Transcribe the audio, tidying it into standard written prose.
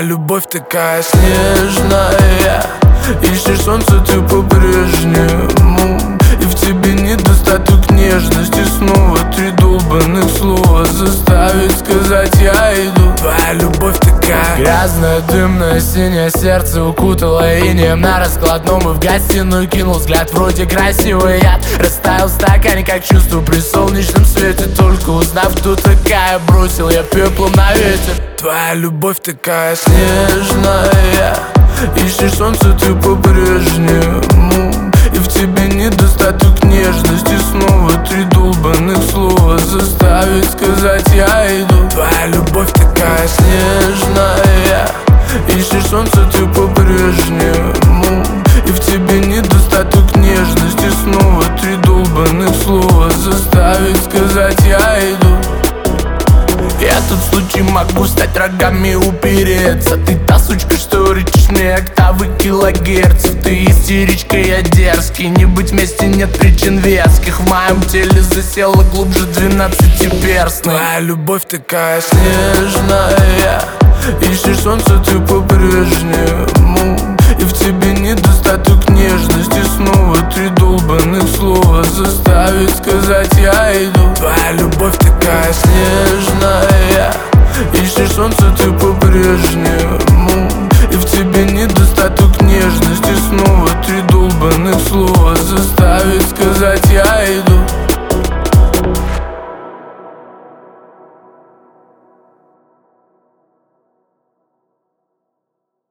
любовь такая снежная, ищешь солнце ты по-прежнему, и в тебе недостаток нежности. Снова три долбанных слова заставить сказать я иду. Твоя любовь такая грязная, дымная, синее сердце укутала инеем на раскладном. И в гостиную кинул взгляд, вроде красивый яд. Растаял в стакане, как чувство при солнечном свете. Только узнав, кто такая, бросил я пеплом на ветер. Твоя любовь такая снежная, ищешь солнце ты по-прежнему, и в тебе недостаток нежности. Снова три долбанных слова заставить сказать я иду. Твоя любовь такая снежная, ищешь солнце ты по-прежнему, и в тебе недостаток нежности. Снова три долбанных слова заставить сказать я иду. Я тут в случае могу стать рогами и упереться. Ты та сучка, что рычишь мне октавы килогерцев. Ты истеричка, я дерзкий, не быть вместе нет причин веских. В моем теле засела глубже 12-перстной. Твоя любовь такая снежная, ищешь солнце ты по-прежнему,